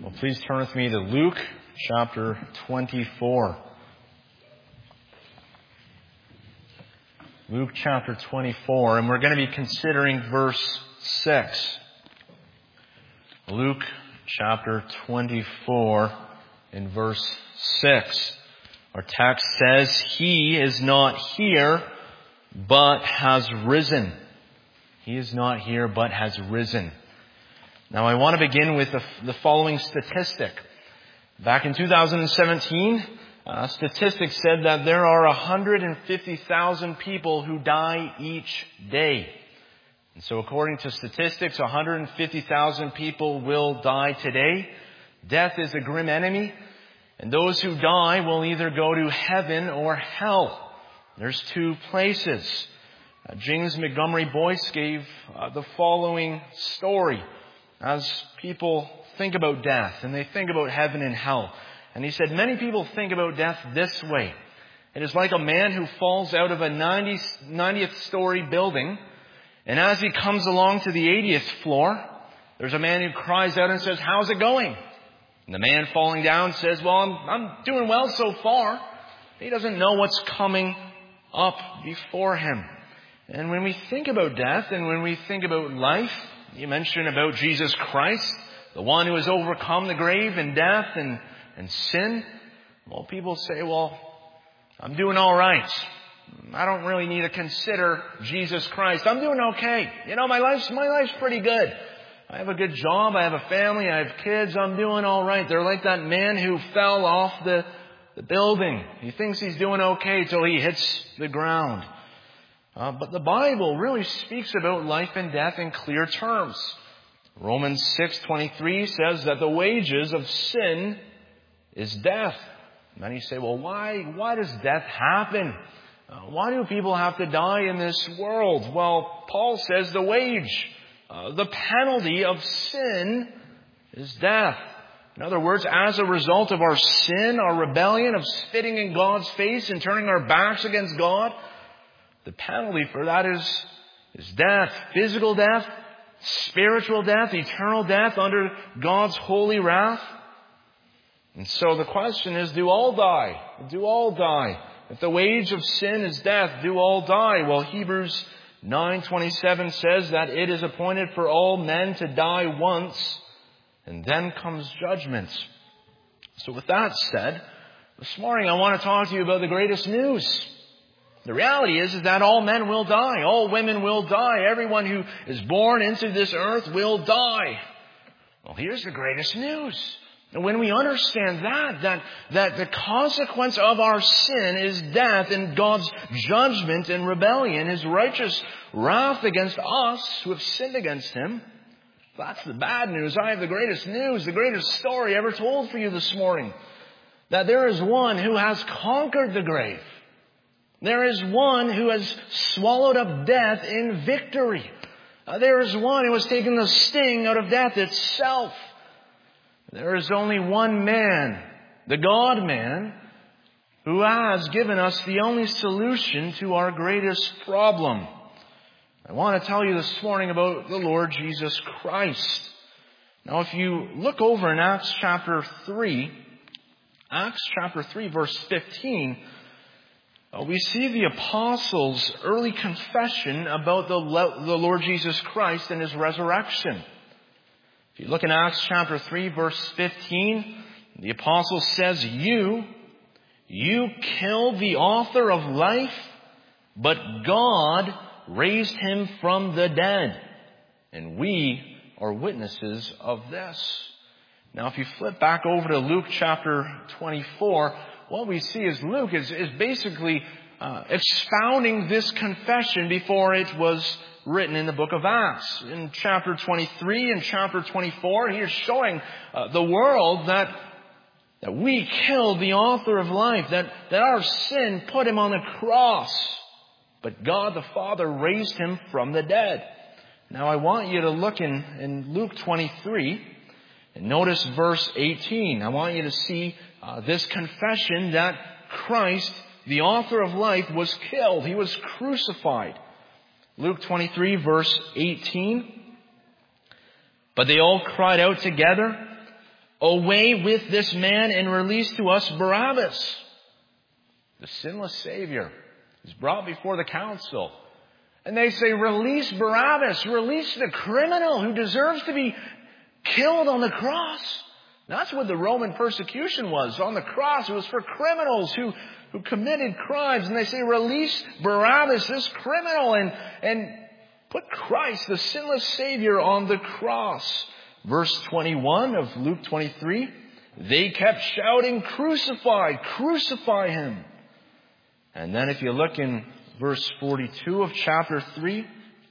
Well, please turn with me to Luke chapter 24. Luke chapter 24, and we're going to be considering verse 6. Luke chapter 24 in verse 6. Our text says, "He is not here, but has risen." He is not here, but has risen. Now I want to begin with the following statistic. Back in 2017, statistics said that there are 150,000 people who die each day. And so according to statistics, 150,000 people will die today. Death is a grim enemy, and those who die will either go to heaven or hell. There's two places. James Montgomery Boyce gave the following story as people think about death and they think about heaven and hell. And he said, many people think about death this way. It is like a man who falls out of a 90th story building, and as he comes along to the 80th floor, there's a man who cries out and says, "How's it going?" And the man falling down says, "Well, I'm doing well so far." He doesn't know what's coming up before him. And when we think about death and when we think about life, you mentioned about Jesus Christ, the one who has overcome the grave and death and sin. Well, people say, well, I'm doing all right. I don't really need to consider Jesus Christ. I'm doing okay. You know, my life's pretty good. I have a good job. I have a family. I have kids. I'm doing all right. They're like that man who fell off the building. He thinks he's doing okay till he hits the ground. But the Bible really speaks about life and death in clear terms. Romans 6:23 says that the wages of sin is death. Many say, well, why does death happen? Why do people have to die in this world? Well, Paul says the wage, the penalty of sin is death. In other words, as a result of our sin, our rebellion, of spitting in God's face and turning our backs against God, the penalty for that is death. Physical death, spiritual death, eternal death under God's holy wrath. And so the question is, do all die? Do all die? If the wage of sin is death, do all die? Well, Hebrews 9:27 says that it is appointed for all men to die once, and then comes judgment. So with that said, this morning I want to talk to you about the greatest news. The reality is that all men will die. All women will die. Everyone who is born into this earth will die. Well, here's the greatest news. And when we understand that the consequence of our sin is death and God's judgment and rebellion, His righteous wrath against us who have sinned against Him, that's the bad news. I have the greatest news, the greatest story ever told for you this morning. That there is one who has conquered the grave. There is one who has swallowed up death in victory. There is one who has taken the sting out of death itself. There is only one man, the God-man, who has given us the only solution to our greatest problem. I want to tell you this morning about the Lord Jesus Christ. Now, if you look over in Acts chapter 3, verse 15, we see the apostles' early confession about the Lord Jesus Christ and His resurrection. If you look in Acts chapter 3, verse 15, the apostle says, You killed the author of life, but God raised Him from the dead, and we are witnesses of this. Now, if you flip back over to Luke chapter 24, what we see is Luke is basically expounding this confession before it was written in the book of Acts. In chapter 23 and chapter 24, he is showing the world that we killed the author of life, that our sin put Him on the cross, but God the Father raised Him from the dead. Now I want you to look in Luke 23 and notice verse 18. I want you to see this confession that Christ, the author of life, was killed. He was crucified. Luke 23, verse 18. But they all cried out together, away with this man and release to us Barabbas. The sinless Savior is brought before the council. And they say, release Barabbas, release the criminal who deserves to be killed on the cross. That's what the Roman persecution was. On the cross, it was for criminals who committed crimes. And they say, release Barabbas, this criminal, and put Christ, the sinless Savior, on the cross. Verse 21 of Luke 23, they kept shouting, crucify, crucify him. And then if you look in verse 42 of chapter 3,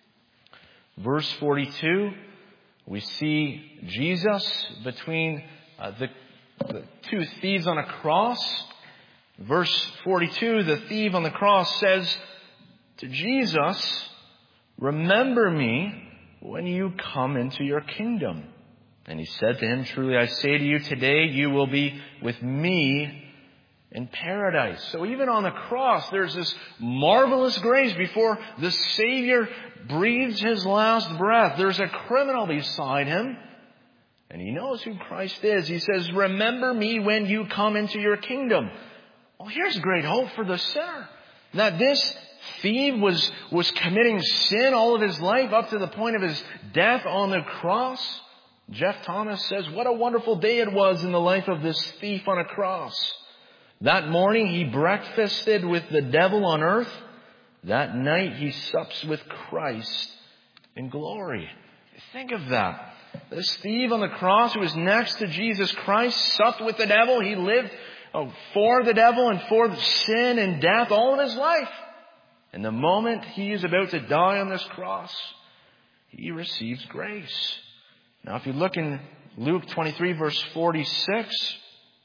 verse 42, we see Jesus between the two thieves on a cross. Verse 42, the thief on the cross says to Jesus, remember me when you come into your kingdom. And he said to him, truly I say to you, today you will be with me in paradise. So even on the cross, there's this marvelous grace before the Savior breathes his last breath. There's a criminal beside him, and he knows who Christ is. He says, remember me when you come into your kingdom. Well, here's great hope for the sinner. That this thief was committing sin all of his life up to the point of his death on the cross. Jeff Thomas says, what a wonderful day it was in the life of this thief on a cross. That morning he breakfasted with the devil on earth. That night he sups with Christ in glory. Think of that. This thief on the cross who was next to Jesus Christ supped with the devil. He lived for the devil and for sin and death all of his life. And the moment he is about to die on this cross, he receives grace. Now if you look in Luke 23 verse 46,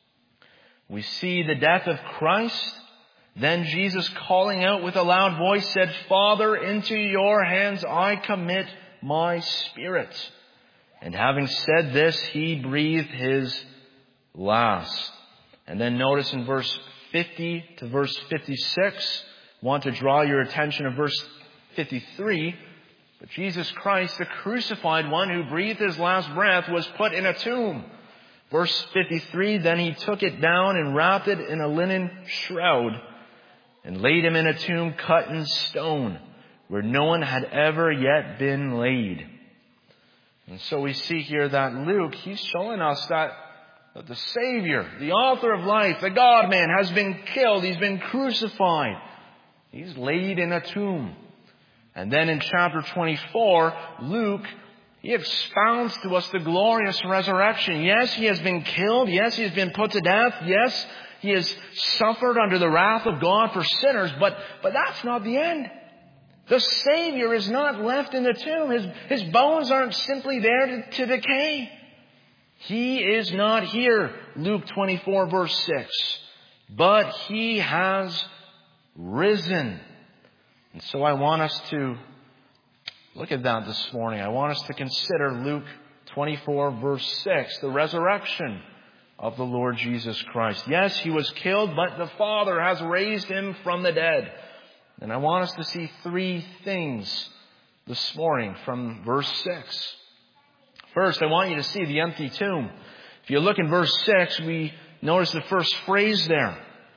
we see the death of Christ. Then Jesus, calling out with a loud voice, said, Father, into your hands I commit my spirit. And having said this, he breathed his last. And then notice in verse 50 to verse 56, I want to draw your attention to verse 53. But Jesus Christ, the crucified one who breathed his last breath, was put in a tomb. Verse 53, then he took it down and wrapped it in a linen shroud and laid him in a tomb cut in stone where no one had ever yet been laid. And so we see here that Luke, he's showing us that the Savior, the author of life, the God-man, has been killed. He's been crucified. He's laid in a tomb. And then in chapter 24, Luke, he expounds to us the glorious resurrection. Yes, he has been killed. Yes, he has been put to death. Yes, he has suffered under the wrath of God for sinners. But that's not the end. The Savior is not left in the tomb. His bones aren't simply there to decay. He is not here, Luke 24 verse 6. But he has risen. And so I want us to look at that this morning. I want us to consider Luke 24 verse 6, the resurrection of the Lord Jesus Christ. Yes, he was killed, but the Father has raised him from the dead. And I want us to see three things this morning from verse 6. First, I want you to see the empty tomb. If you look in verse 6, we notice the first phrase there.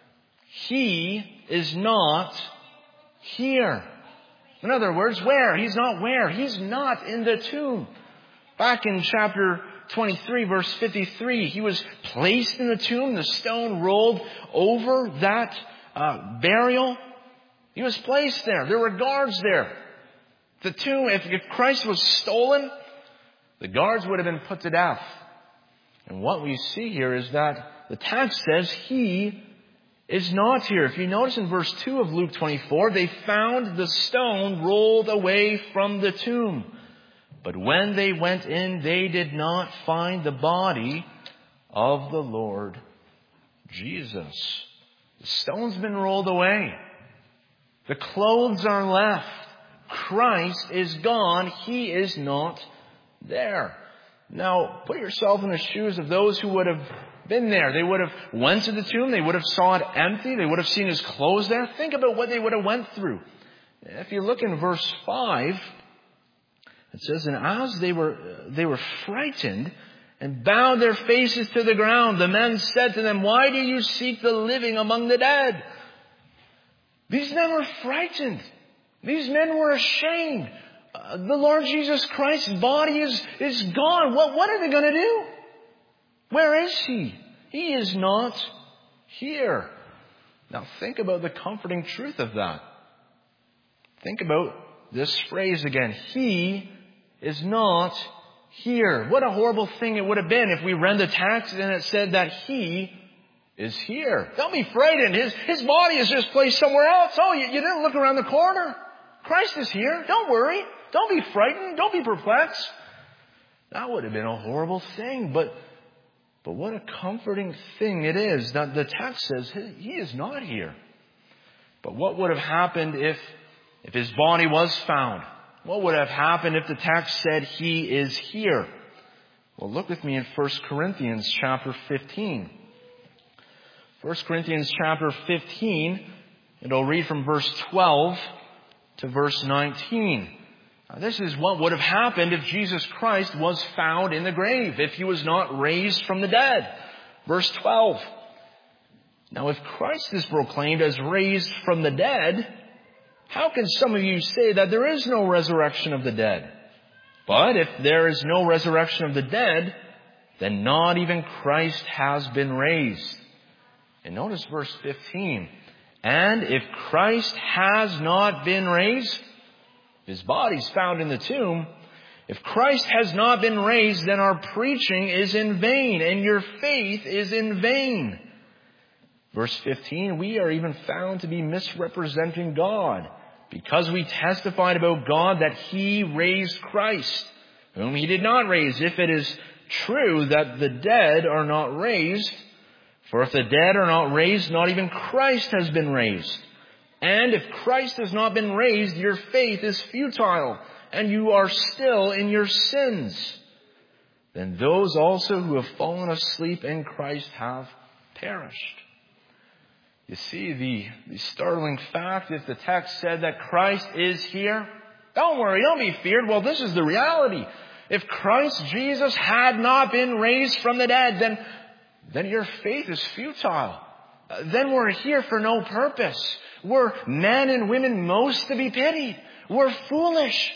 He is not here. In other words, where? He's not where? He's not in the tomb. Back in chapter 23, verse 53, he was placed in the tomb. The stone rolled over that burial. He was placed there. There were guards there. The tomb, if Christ was stolen, the guards would have been put to death. And what we see here is that the text says he is not here. If you notice in verse 2 of Luke 24, they found the stone rolled away from the tomb. But when they went in, they did not find the body of the Lord Jesus. The stone's been rolled away. The clothes are left. Christ is gone. He is not there. Now, put yourself in the shoes of those who would have been there. They would have went to the tomb. They would have saw it empty. They would have seen his clothes there. Think about what they would have went through. If you look in verse 5, it says, and as they were frightened and bowed their faces to the ground. The men said to them, "Why do you seek the living among the dead?" These men were frightened. These men were ashamed. The Lord Jesus Christ's body is gone. What are they going to do? Where is He? He is not here. Now think about the comforting truth of that. Think about this phrase again. He is not here. What a horrible thing it would have been if we read the text and it said that He is here. Don't be frightened. His body is just placed somewhere else. Oh, you didn't look around the corner. Christ is here. Don't worry. Don't be frightened. Don't be perplexed. That would have been a horrible thing. But what a comforting thing it is that the text says He is not here. But what would have happened if His body was found? What would have happened if the text said He is here? Well, look with me in 1 Corinthians chapter 15. 1 Corinthians chapter 15, and I'll read from verse 12 to verse 19. Now, this is what would have happened if Jesus Christ was found in the grave, if He was not raised from the dead. Verse 12. Now, if Christ is proclaimed as raised from the dead, how can some of you say that there is no resurrection of the dead? But if there is no resurrection of the dead, then not even Christ has been raised. And notice verse 15. And if Christ has not been raised, His body's found in the tomb. If Christ has not been raised, then our preaching is in vain, and your faith is in vain. Verse 15, we are even found to be misrepresenting God, because we testified about God that He raised Christ, whom He did not raise, if it is true that the dead are not raised. For if the dead are not raised, not even Christ has been raised. And if Christ has not been raised, your faith is futile, and you are still in your sins. Then those also who have fallen asleep in Christ have perished. You see the startling fact, if the text said that Christ is here, don't worry, don't be feared. Well, this is the reality. If Christ Jesus had not been raised from the dead, then your faith is futile. Then we're here for no purpose. We're men and women most to be pitied. We're foolish.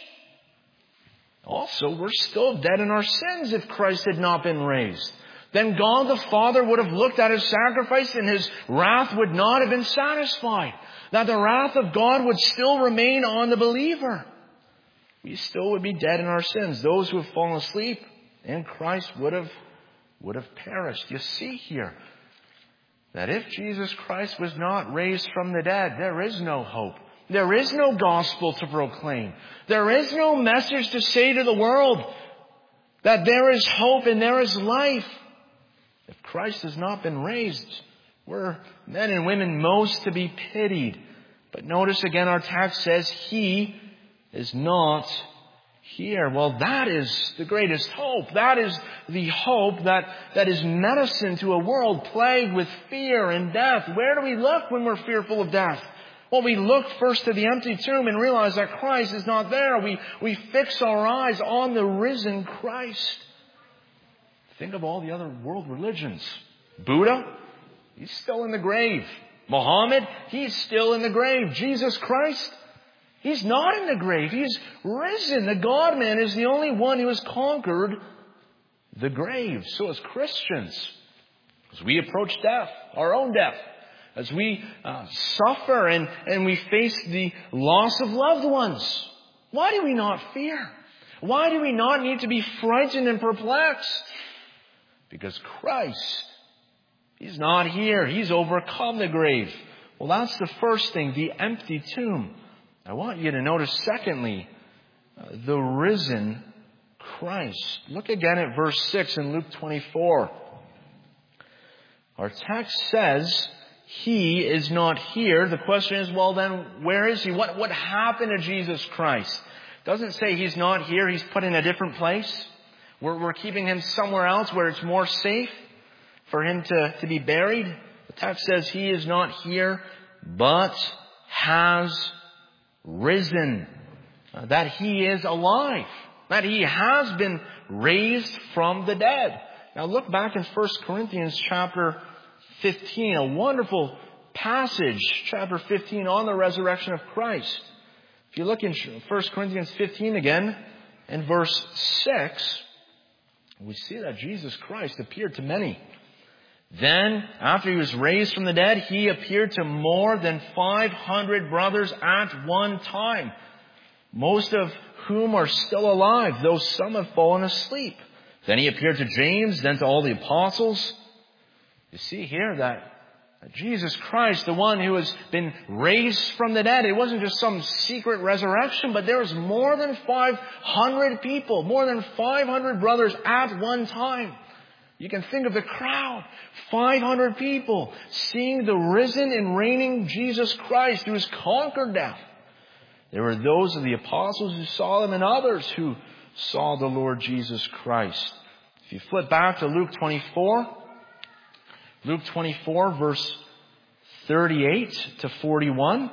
Also, we're still dead in our sins if Christ had not been raised. Then God the Father would have looked at His sacrifice and His wrath would not have been satisfied. That the wrath of God would still remain on the believer. We still would be dead in our sins. Those who have fallen asleep in Christ would have perished. You see here that if Jesus Christ was not raised from the dead, there is no hope. There is no gospel to proclaim. There is no message to say to the world that there is hope and there is life. If Christ has not been raised, we're men and women most to be pitied. But notice again our text says He is not here. Well, that is the greatest hope. That is the hope that is medicine to a world plagued with fear and death. Where do we look when we're fearful of death? Well, we look first to the empty tomb and realize that Christ is not there. We fix our eyes on the risen Christ. Think of all the other world religions. Buddha, he's still in the grave. Muhammad, he's still in the grave. Jesus Christ, He's not in the grave. He's risen. The God-man is the only one who has conquered the grave. So as Christians, as we approach death, our own death, as we suffer and we face the loss of loved ones, why do we not fear? Why do we not need to be frightened and perplexed? Because Christ, He's not here. He's overcome the grave. Well, that's the first thing, the empty tomb. I want you to notice, secondly, the risen Christ. Look again at verse 6 in Luke 24. Our text says, He is not here. The question is, well then, where is He? What happened to Jesus Christ? It doesn't say He's not here. He's put in a different place. We're keeping Him somewhere else where it's more safe for Him to be buried. The text says He is not here, but has risen. That He is alive. That He has been raised from the dead. Now look back in 1 Corinthians chapter 15, a wonderful passage, chapter 15, on the resurrection of Christ. If you look in 1 Corinthians 15 again, in verse 6, we see that Jesus Christ appeared to many. Then, after he was raised from the dead, he appeared to more than 500 brothers at one time, most of whom are still alive, though some have fallen asleep. Then he appeared to James, then to all the apostles. You see here that Jesus Christ, the one who has been raised from the dead, it wasn't just some secret resurrection, but there was more than 500 people, more than 500 brothers at one time. You can think of the crowd, 500 people, seeing the risen and reigning Jesus Christ who has conquered death. There were those of the apostles who saw him and others who saw the Lord Jesus Christ. If you flip back to Luke 24, verse 38 to 41,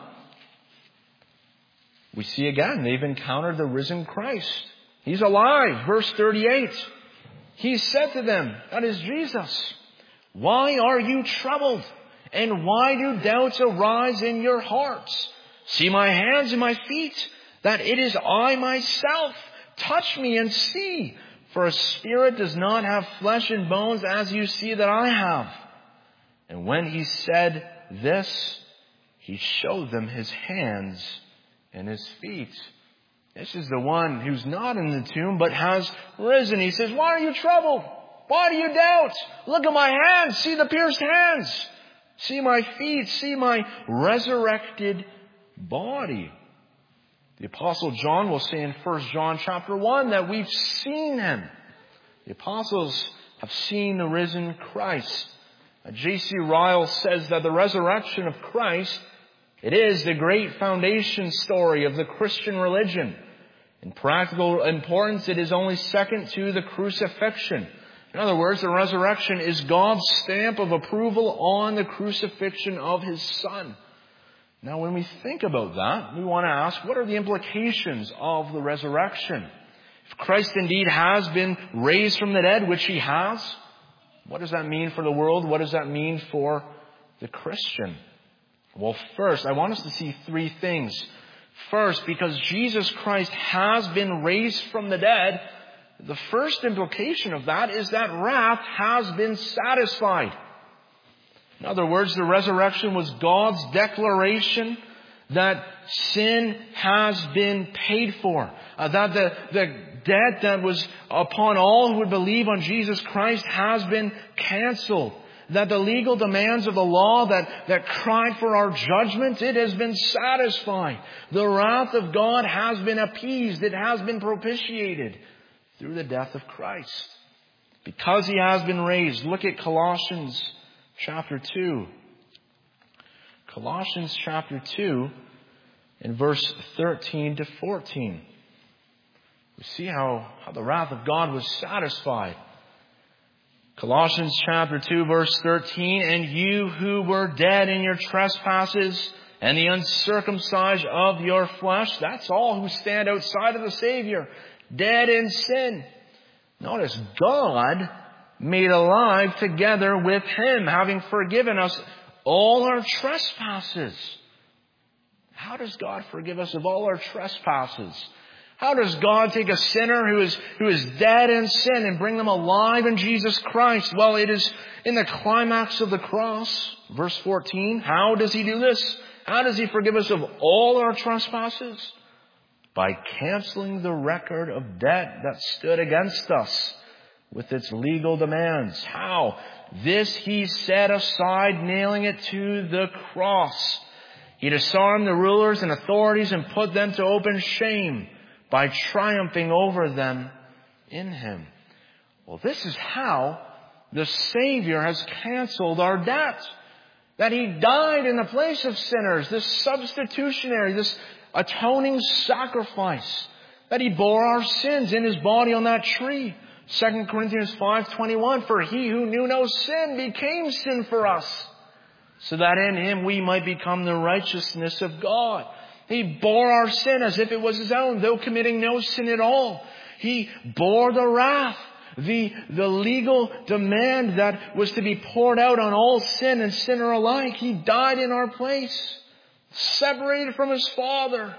we see again, they've encountered the risen Christ. He's alive. Verse 38. He said to them, that is Jesus, why are you troubled? And why do doubts arise in your hearts? See my hands and my feet, that it is I myself. Touch me and see. For a spirit does not have flesh and bones as you see that I have. And when he said this, he showed them his hands and his feet. This is the one who's not in the tomb, but has risen. He says, why are you troubled? Why do you doubt? Look at my hands. See the pierced hands. See my feet. See my resurrected body. The Apostle John will say in 1 John chapter 1 that we've seen him. The apostles have seen the risen Christ. J.C. Ryle says that the resurrection of Christ, it is the great foundation story of the Christian religion. In practical importance, it is only second to the crucifixion. In other words, the resurrection is God's stamp of approval on the crucifixion of His Son. Now, when we think about that, we want to ask, what are the implications of the resurrection? If Christ indeed has been raised from the dead, which He has, what does that mean for the world? What does that mean for the Christian? Well, first, I want us to see three things. First, because Jesus Christ has been raised from the dead, the first implication of that is that wrath has been satisfied. In other words, the resurrection was God's declaration that sin has been paid for. That the debt that was upon all who would believe on Jesus Christ has been canceled. That the legal demands of the law that cried for our judgment, it has been satisfied. The wrath of God has been appeased. It has been propitiated through the death of Christ. Because He has been raised. Look at Colossians chapter 2. Colossians chapter 2 in verse 13 to 14. We see how the wrath of God was satisfied. Colossians chapter 2 verse 13, and you who were dead in your trespasses and the uncircumcised of your flesh, that's all who stand outside of the Savior, dead in sin. Notice, God made alive together with Him, having forgiven us all our trespasses. How does God forgive us of all our trespasses? How does God take a sinner who is dead in sin and bring them alive in Jesus Christ? Well, it is in the climax of the cross. Verse 14. How does He do this? How does He forgive us of all our trespasses? By canceling the record of debt that stood against us with its legal demands. How? This He set aside, nailing it to the cross. He disarmed the rulers and authorities and put them to open shame by triumphing over them in Him. Well, this is how the Savior has canceled our debt. That He died in the place of sinners, this substitutionary, this atoning sacrifice. That He bore our sins in His body on that tree. 2 Corinthians 5:21, for He who knew no sin became sin for us, so that in Him we might become the righteousness of God. He bore our sin as if it was His own, though committing no sin at all. He bore the wrath The legal demand that was to be poured out on all sin and sinner alike. He died in our place, separated from His Father.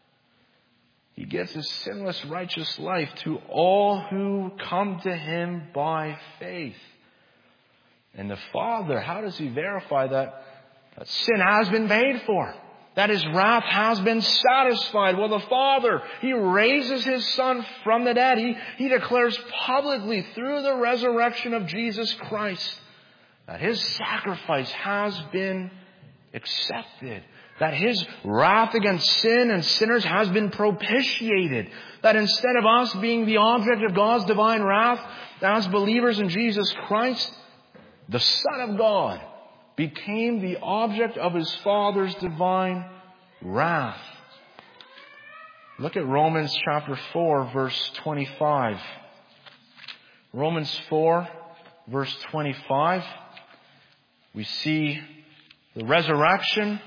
He gives a sinless, righteous life to all who come to Him by faith. And the Father, how does He verify that sin has been paid for? That His wrath has been satisfied. Well, the Father, He raises His Son from the dead. He declares publicly through the resurrection of Jesus Christ that His sacrifice has been accepted. That His wrath against sin and sinners has been propitiated. That instead of us being the object of God's divine wrath as believers in Jesus Christ, the Son of God became the object of His Father's divine wrath. Look at Romans chapter 4, verse 25. Romans 4, verse 25. We see the resurrection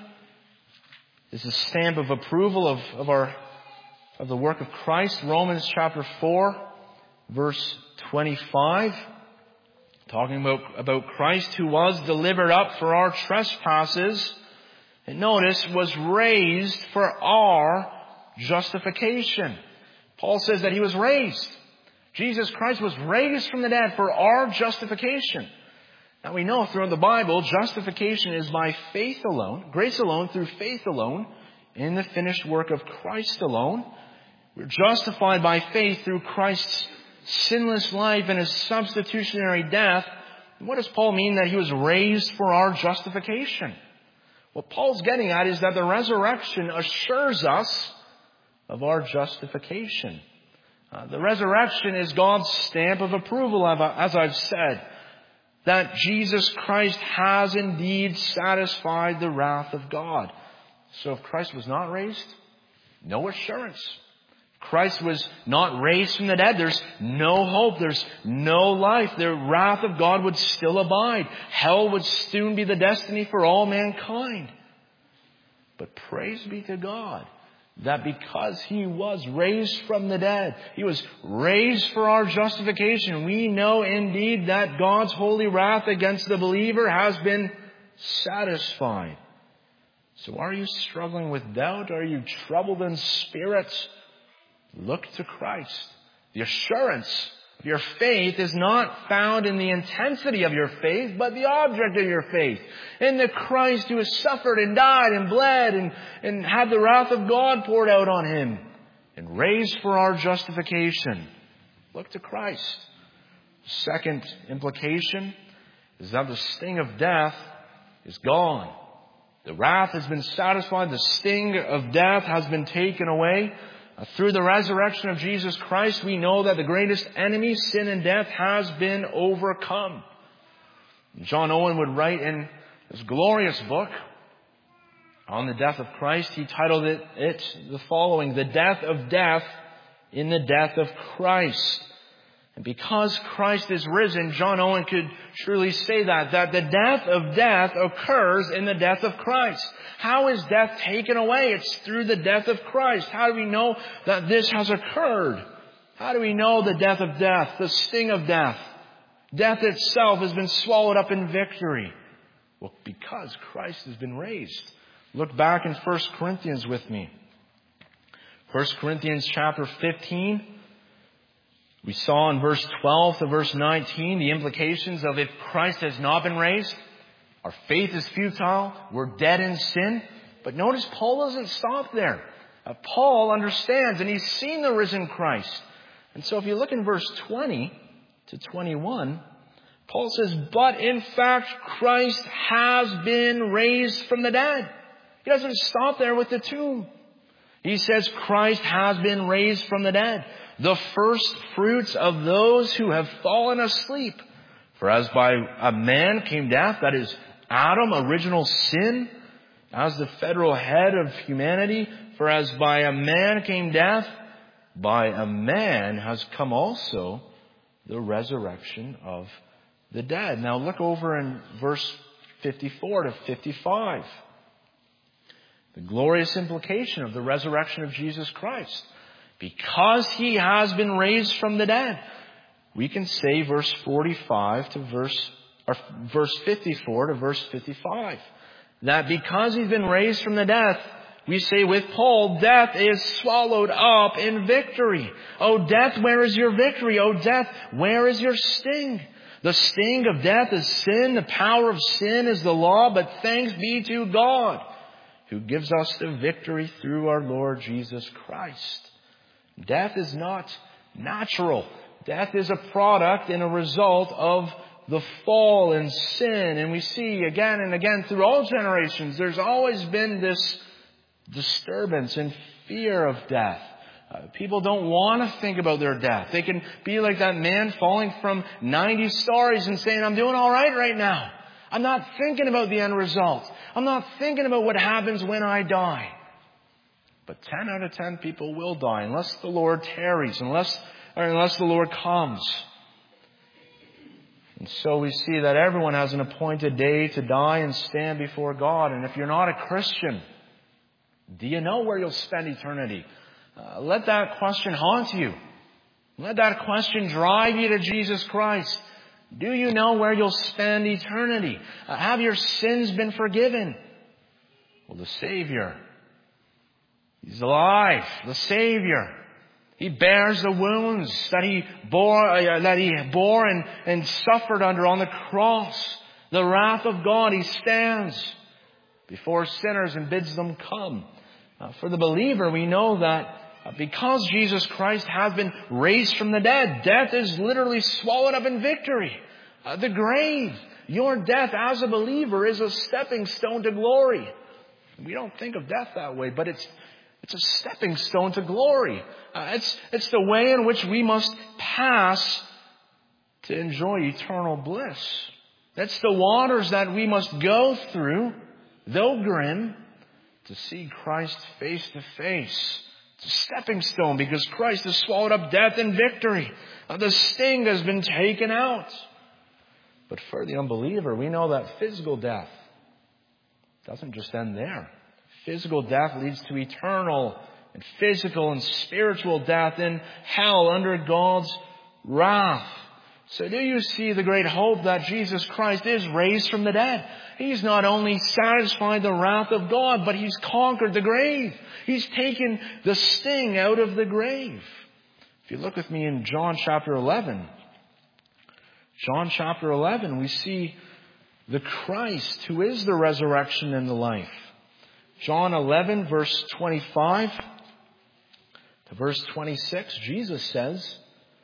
is a stamp of approval of the work of Christ. Romans chapter 4, verse 25. Talking about Christ, who was delivered up for our trespasses, and notice, was raised for our justification. Paul says that He was raised. Jesus Christ was raised from the dead for our justification. Now we know throughout the Bible, justification is by faith alone, grace alone, through faith alone, in the finished work of Christ alone. We're justified by faith through Christ's sinless life and His substitutionary death. What does Paul mean that He was raised for our justification? What Paul's getting at is that the resurrection assures us of our justification. The resurrection is God's stamp of approval, as I've said, that Jesus Christ has indeed satisfied the wrath of God. So if Christ was not raised, no assurance. Christ was not raised from the dead. There's no hope. There's no life. The wrath of God would still abide. Hell would soon be the destiny for all mankind. But praise be to God that because He was raised from the dead, He was raised for our justification. We know indeed that God's holy wrath against the believer has been satisfied. So are you struggling with doubt? Are you troubled in spirit? Look to Christ. The assurance of your faith is not found in the intensity of your faith, but the object of your faith. In the Christ who has suffered and died and bled and had the wrath of God poured out on Him and raised for our justification. Look to Christ. Second implication is that the sting of death is gone. The wrath has been satisfied. The sting of death has been taken away. Through the resurrection of Jesus Christ, we know that the greatest enemy, sin and death, has been overcome. John Owen would write in his glorious book on the death of Christ, he titled it the following: The Death of Death in the Death of Christ. And because Christ is risen, John Owen could surely say that the death of death occurs in the death of Christ. How is death taken away? It's through the death of Christ. How do we know that this has occurred? How do we know the death of death, the sting of death? Death itself has been swallowed up in victory. Well, because Christ has been raised. Look back in 1 Corinthians with me. 1 Corinthians chapter 15. We saw in verse 12 to verse 19 the implications of if Christ has not been raised, our faith is futile, we're dead in sin. But notice Paul doesn't stop there. Paul understands and he's seen the risen Christ. And so if you look in verse 20 to 21, Paul says, but in fact Christ has been raised from the dead. He doesn't stop there with the tomb. He says Christ has been raised from the dead, the first fruits of those who have fallen asleep. For as by a man came death, that is Adam, original sin, as the federal head of humanity, for as by a man came death, by a man has come also the resurrection of the dead. Now look over in verse 54 to 55. The glorious implication of the resurrection of Jesus Christ. Because He has been raised from the dead, we can say verse 45 to verse 54 to verse 55. That because he's been raised from the death, we say with Paul, death is swallowed up in victory. O death, where is your victory? O death, where is your sting? The sting of death is sin. The power of sin is the law. But thanks be to God, who gives us the victory through our Lord Jesus Christ. Death is not natural. Death is a product and a result of the fall and sin. And we see again and again through all generations, there's always been this disturbance and fear of death. People don't want to think about their death. They can be like that man falling from 90 stories and saying, I'm doing all right now. I'm not thinking about the end result. I'm not thinking about what happens when I die. But 10 out of 10 people will die unless the Lord tarries, unless the Lord comes. And so we see that everyone has an appointed day to die and stand before God. And if you're not a Christian, do you know where you'll spend eternity? Let that question haunt you. Let that question drive you to Jesus Christ. Do you know where you'll spend eternity? Have your sins been forgiven? Well, the Savior, He's alive. The Savior, He bears the wounds that He bore and suffered under on the cross. The wrath of God, He stands before sinners and bids them come. For the believer, we know that because Jesus Christ has been raised from the dead, death is literally swallowed up in victory. The grave, your death as a believer is a stepping stone to glory. We don't think of death that way, but it's a stepping stone to glory. It's the way in which we must pass to enjoy eternal bliss. It's the waters that we must go through, though grim, to see Christ face to face. It's a stepping stone because Christ has swallowed up death in victory. The sting has been taken out. But for the unbeliever, we know that physical death doesn't just end there. Physical death leads to eternal and physical and spiritual death in hell under God's wrath. So do you see the great hope that Jesus Christ is raised from the dead? He's not only satisfied the wrath of God, but He's conquered the grave. He's taken the sting out of the grave. If you look with me in John chapter 11. John chapter 11, we see the Christ who is the resurrection and the life. John 11, verse 25 to verse 26, Jesus says,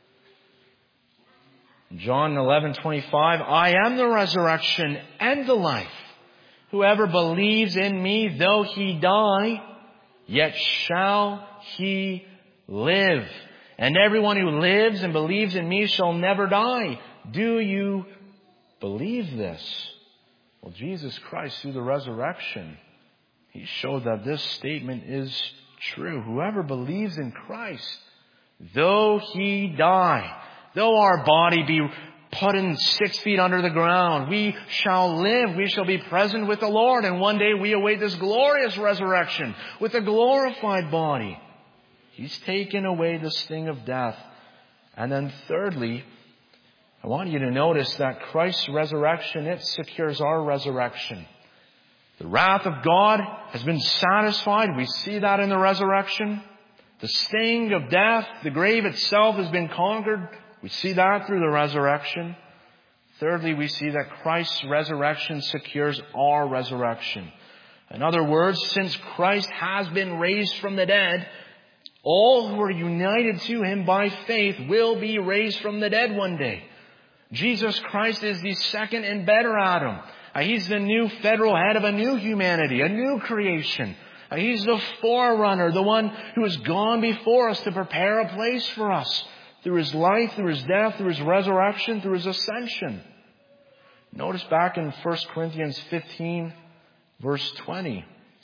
John 11:25, I am the resurrection and the life. Whoever believes in me, though he die, yet shall he live. And everyone who lives and believes in me shall never die. Do you believe this? Well, Jesus Christ, through the resurrection, He showed that this statement is true. Whoever believes in Christ, though he die, though our body be put in 6 feet under the ground, we shall live. We shall be present with the Lord. And one day we await this glorious resurrection with a glorified body. He's taken away the sting of death. And then thirdly, I want you to notice that Christ's resurrection, it secures our resurrection. The wrath of God has been satisfied. We see that in the resurrection. The sting of death, the grave itself has been conquered. We see that through the resurrection. Thirdly, we see that Christ's resurrection secures our resurrection. In other words, since Christ has been raised from the dead, all who are united to Him by faith will be raised from the dead one day. Jesus Christ is the second and better Adam. He's the new federal head of a new humanity, a new creation. He's the forerunner, the one who has gone before us to prepare a place for us through His life, through His death, through His resurrection, through His ascension. Notice back in 1 Corinthians 15, verse 20.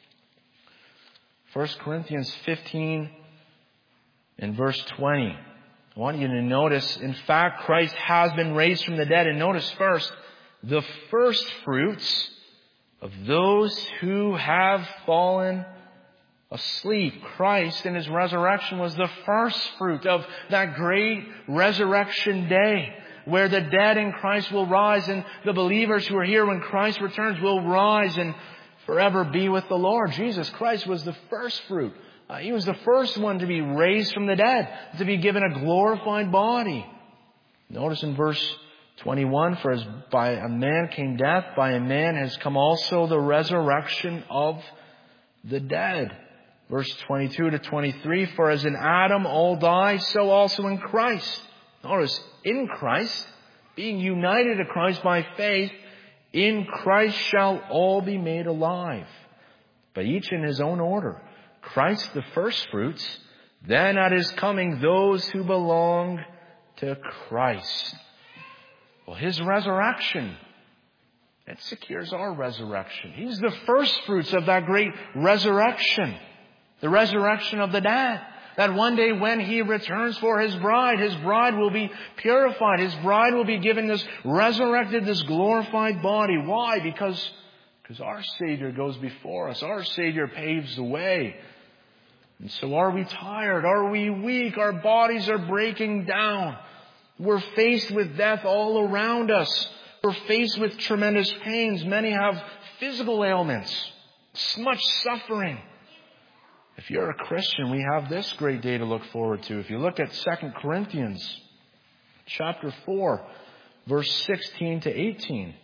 1 Corinthians 15 and verse 20. I want you to notice, in fact, Christ has been raised from the dead. And notice first, the first fruits of those who have fallen asleep. Christ in His resurrection was the first fruit of that great resurrection day, where the dead in Christ will rise, and the believers who are here when Christ returns will rise and forever be with the Lord. Jesus Christ was the first fruit. He was the first one to be raised from the dead, to be given a glorified body. Notice in verse 21, for as by a man came death, by a man has come also the resurrection of the dead. Verse 22 to 23, for as in Adam all die, so also in Christ. Notice, in Christ, being united to Christ by faith, in Christ shall all be made alive, but each in his own order. Christ the first fruits, then at His coming those who belong to Christ. Well, His resurrection, it secures our resurrection. He's the first fruits of that great resurrection. The resurrection of the dead. That one day when He returns for His bride will be purified. His bride will be given this resurrected, this glorified body. Why? Because our Savior goes before us. Our Savior paves the way. And so are we tired? Are we weak? Our bodies are breaking down. We're faced with death all around us. We're faced with tremendous pains. Many have physical ailments. Much suffering. If you're a Christian, we have this great day to look forward to. If you look at 2 Corinthians chapter 4, verse 16 to 18.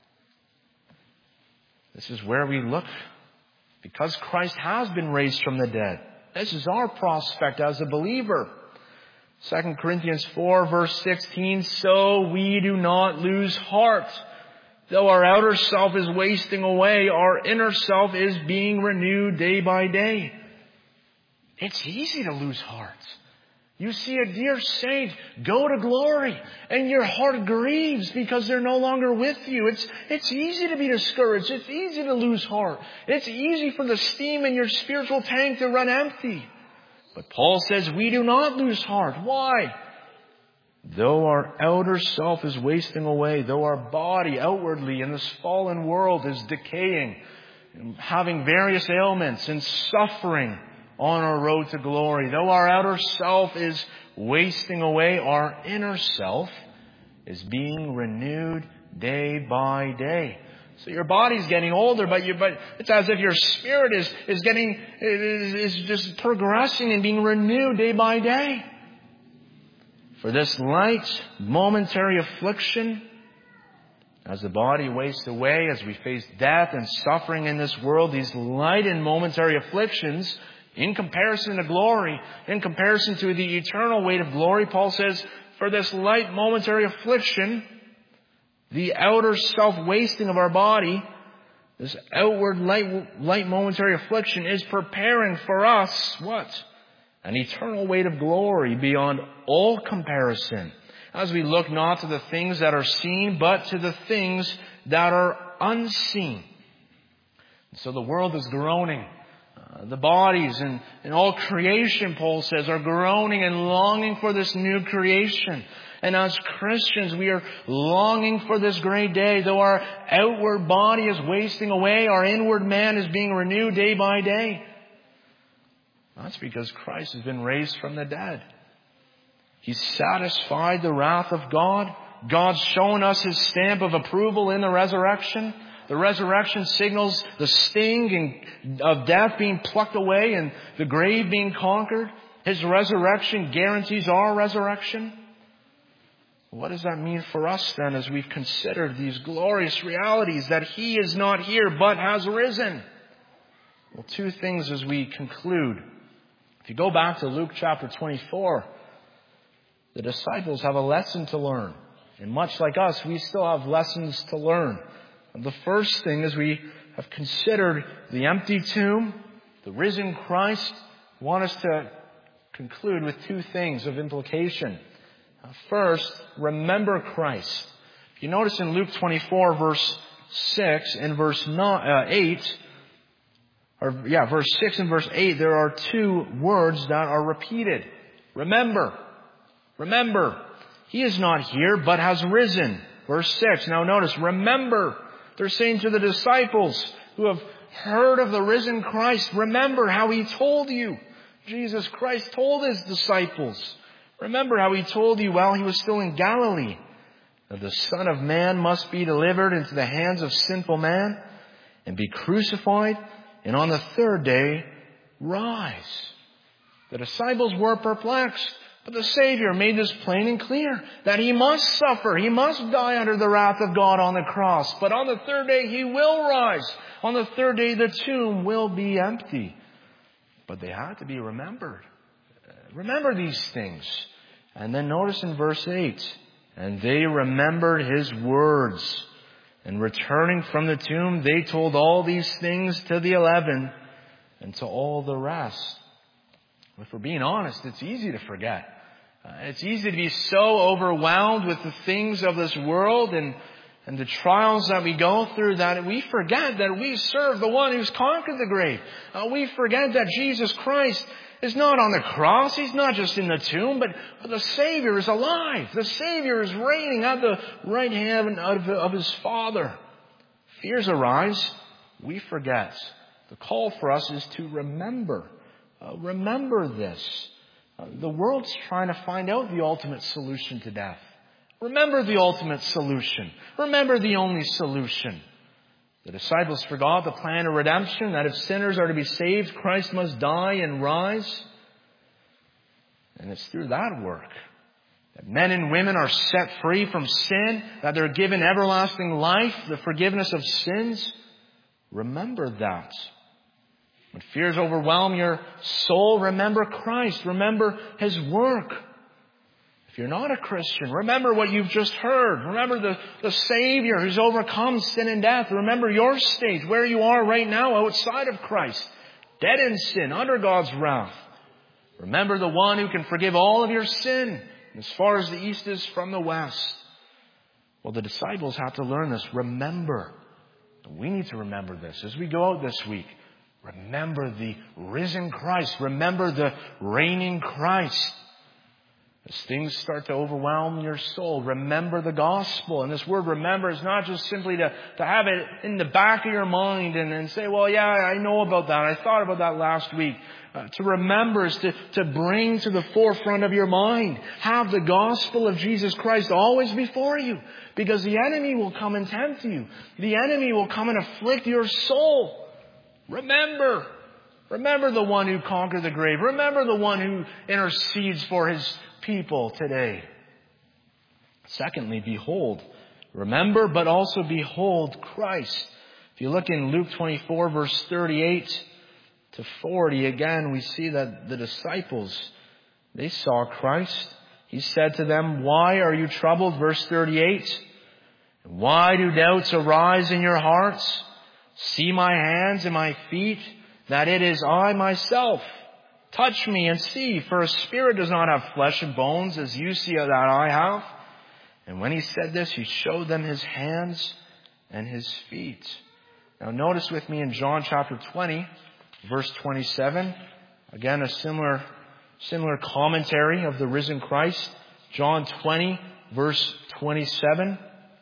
This is where we look. Because Christ has been raised from the dead, this is our prospect as a believer. 2 Corinthians 4, verse 16, so we do not lose heart. Though our outer self is wasting away, our inner self is being renewed day by day. It's easy to lose heart. You see a dear saint go to glory, and your heart grieves because they're no longer with you. It's easy to be discouraged. It's easy to lose heart. It's easy for the steam in your spiritual tank to run empty. But Paul says we do not lose heart. Why? Though our outer self is wasting away, though our body outwardly in this fallen world is decaying, having various ailments and suffering on our road to glory, though our outer self is wasting away, our inner self is being renewed day by day. So your body's getting older, but it's as if your spirit is just progressing and being renewed day by day. For this light, momentary affliction, as the body wastes away, as we face death and suffering in this world, these light and momentary afflictions, in comparison to glory, in comparison to the eternal weight of glory, Paul says, for this light momentary affliction, the outer self-wasting of our body, this outward light momentary affliction is preparing for us, what? An eternal weight of glory beyond all comparison, as we look not to the things that are seen, but to the things that are unseen. So the world is groaning. The bodies and all creation, Paul says, are groaning and longing for this new creation. And as Christians, we are longing for this great day. Though our outward body is wasting away, our inward man is being renewed day by day. That's because Christ has been raised from the dead. He's satisfied the wrath of God. God's shown us His stamp of approval in the resurrection. The resurrection signals the sting of death being plucked away and the grave being conquered. His resurrection guarantees our resurrection. What does that mean for us then as we've considered these glorious realities that He is not here but has risen? Well, two things as we conclude. If you go back to Luke chapter 24, the disciples have a lesson to learn. And much like us, we still have lessons to learn. The first thing is we have considered the empty tomb, the risen Christ. I want us to conclude with two things of implication. First, remember Christ. If you notice in Luke 24, verse 6 and verse 8, verse 6 and verse 8, there are two words that are repeated. Remember. Remember. He is not here, but has risen. Verse 6. Now notice, remember. They're saying to the disciples who have heard of the risen Christ, remember how He told you. Jesus Christ told His disciples. Remember how He told you while He was still in Galilee that the Son of Man must be delivered into the hands of sinful man and be crucified, and on the third day rise. The disciples were perplexed, but the Savior made this plain and clear, that He must suffer, He must die under the wrath of God on the cross, but on the third day He will rise. On the third day the tomb will be empty. But they had to be remembered. Remember these things. And then notice in verse 8, and they remembered His words. And returning from the tomb, they told all these things to the 11 and to all the rest. If we're being honest, it's easy to forget. It's easy to be so overwhelmed with the things of this world and the trials that we go through that we forget that we serve the one who's conquered the grave. We forget that Jesus Christ is not on the cross. He's not just in the tomb, but the Savior is alive. The Savior is reigning at the right hand of His Father. Fears arise. We forget. The call for us is to remember. Remember this. The world's trying to find out the ultimate solution to death. Remember the ultimate solution. Remember the only solution. The disciples forgot the plan of redemption, that if sinners are to be saved, Christ must die and rise. And it's through that work that men and women are set free from sin, that they're given everlasting life, the forgiveness of sins. Remember that. When fears overwhelm your soul, remember Christ. Remember His work. If you're not a Christian, remember what you've just heard. Remember the Savior who's overcome sin and death. Remember your state, where you are right now outside of Christ, dead in sin, under God's wrath. Remember the one who can forgive all of your sin as far as the east is from the west. Well, the disciples have to learn this. Remember. We need to remember this as we go out this week. Remember the risen Christ. Remember the reigning Christ. As things start to overwhelm your soul, remember the gospel. And this word remember is not just simply to have it in the back of your mind and say, well, yeah, I know about that. I thought about that last week. To remember is to bring to the forefront of your mind. Have the gospel of Jesus Christ always before you. Because the enemy will come and tempt you. The enemy will come and afflict your soul. Remember. Remember the one who conquered the grave. Remember the one who intercedes for His people today. Secondly, behold. Remember, but also behold Christ. If you look in Luke 24, verse 38 to 40, again, we see that the disciples, they saw Christ. He said to them, why are you troubled? Verse 38. Why do doubts arise in your hearts? See my hands and my feet, that it is I myself. Touch me and see, for a spirit does not have flesh and bones, as you see that I have. And when He said this, He showed them His hands and His feet. Now notice with me in John chapter 20, verse 27. Again, a similar commentary of the risen Christ. John 20, verse 27.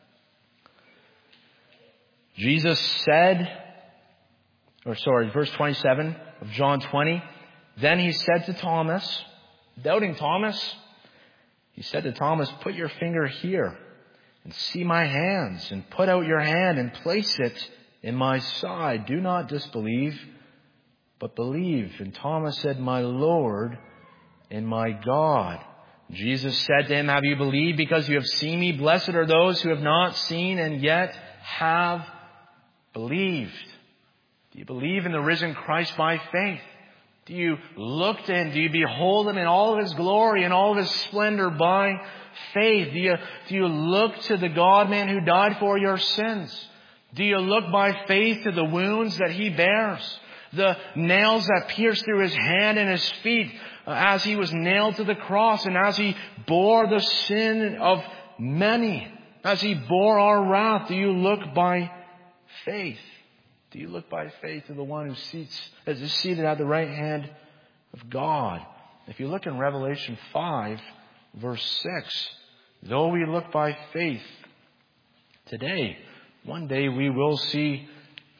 Verse 27 of John 20. Then He said to Thomas, doubting Thomas, He said to Thomas, put your finger here and see my hands, and put out your hand and place it in my side. Do not disbelieve, but believe. And Thomas said, my Lord and my God. Jesus said to him, have you believed because you have seen me? Blessed are those who have not seen and yet have believed. Do you believe in the risen Christ by faith? Do you look to Him? Do you behold Him in all of His glory and all of His splendor by faith? Do you look to the God-man who died for your sins? Do you look by faith to the wounds that He bears? The nails that pierced through His hand and His feet as He was nailed to the cross, and as He bore the sin of many, as He bore our wrath. Do you look by faith? Do you look by faith to the one who is seated at the right hand of God? If you look in Revelation 5, verse 6, though we look by faith today, one day we will see the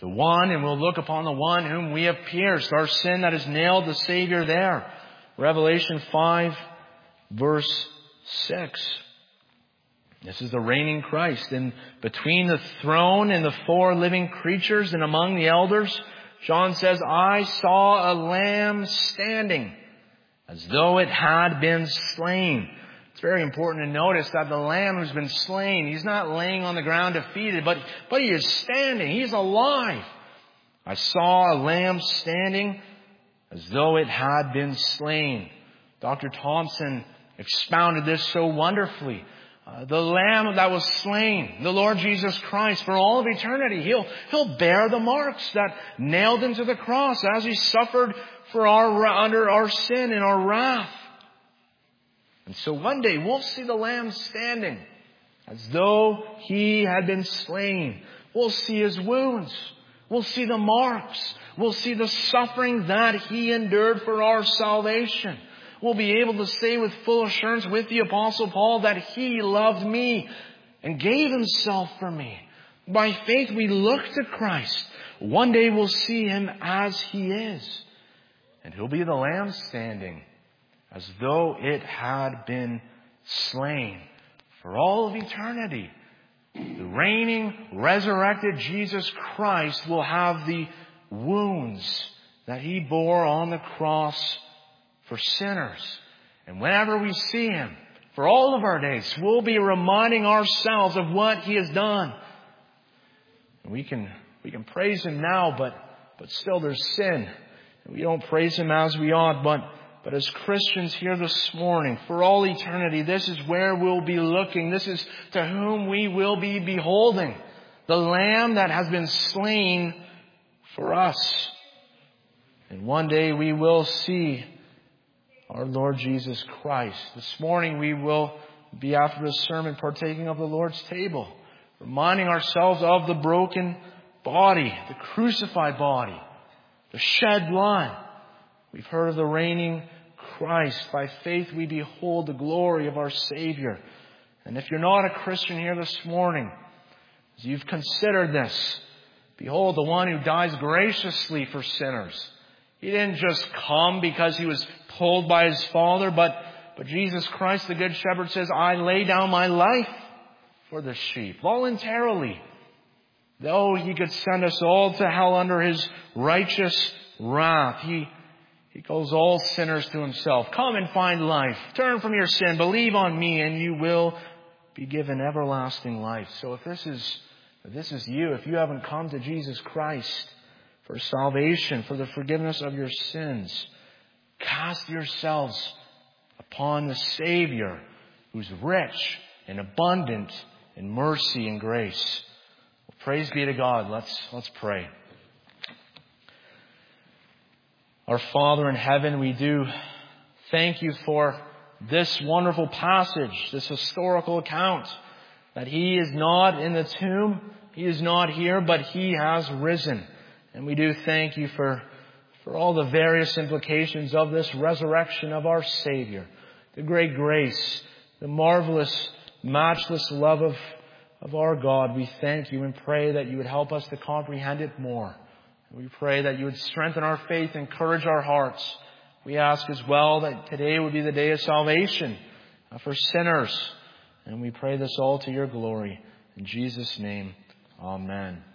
The one, and we'll look upon the one whom we have pierced, our sin that has nailed the Savior there. Revelation 5, verse 6. This is the reigning Christ. And between the throne and the four living creatures and among the elders, John says, I saw a lamb standing as though it had been slain. It's very important to notice that the lamb who's been slain, he's not laying on the ground defeated, but he is standing. He's alive. I saw a lamb standing as though it had been slain. Dr. Thompson expounded this so wonderfully. The Lamb that was slain, the Lord Jesus Christ, for all of eternity, He'll bear the marks that nailed Him to the cross as He suffered for under our sin and our wrath. And so one day we'll see the Lamb standing as though He had been slain. We'll see His wounds. We'll see the marks. We'll see the suffering that He endured for our salvation. We'll be able to say with full assurance with the Apostle Paul that He loved me and gave Himself for me. By faith we look to Christ. One day we'll see Him as He is. And He'll be the Lamb standing as though it had been slain for all of eternity. The reigning, resurrected Jesus Christ will have the wounds that He bore on the cross for sinners. And whenever we see Him, for all of our days, we'll be reminding ourselves of what He has done. And we can praise Him now, but still there's sin. And we don't praise Him as we ought, but as Christians here this morning, for all eternity, this is where we'll be looking. This is to whom we will be beholding. The Lamb that has been slain for us. And one day we will see our Lord Jesus Christ. This morning we will be, after the sermon, partaking of the Lord's table, reminding ourselves of the broken body, the crucified body, the shed blood. We've heard of the reigning Christ. By faith we behold the glory of our Savior. And if you're not a Christian here this morning, as you've considered this, behold the one who dies graciously for sinners. He didn't just come because He was pulled by His Father, but Jesus Christ, the Good Shepherd, says, I lay down my life for the sheep, voluntarily. Though He could send us all to hell under His righteous wrath, He calls all sinners to Himself. Come and find life. Turn from your sin. Believe on me and you will be given everlasting life. So if this is you, if you haven't come to Jesus Christ for salvation, for the forgiveness of your sins, cast yourselves upon the Savior who's rich and abundant in mercy and grace. Well, praise be to God. Let's pray. Our Father in heaven, we do thank You for this wonderful passage, this historical account, that He is not in the tomb, He is not here, but He has risen. And we do thank You for all the various implications of this resurrection of our Savior, the great grace, the marvelous, matchless love of our God. We thank You and pray that You would help us to comprehend it more. We pray that You would strengthen our faith, encourage our hearts. We ask as well that today would be the day of salvation for sinners. And we pray this all to Your glory. In Jesus' name, amen.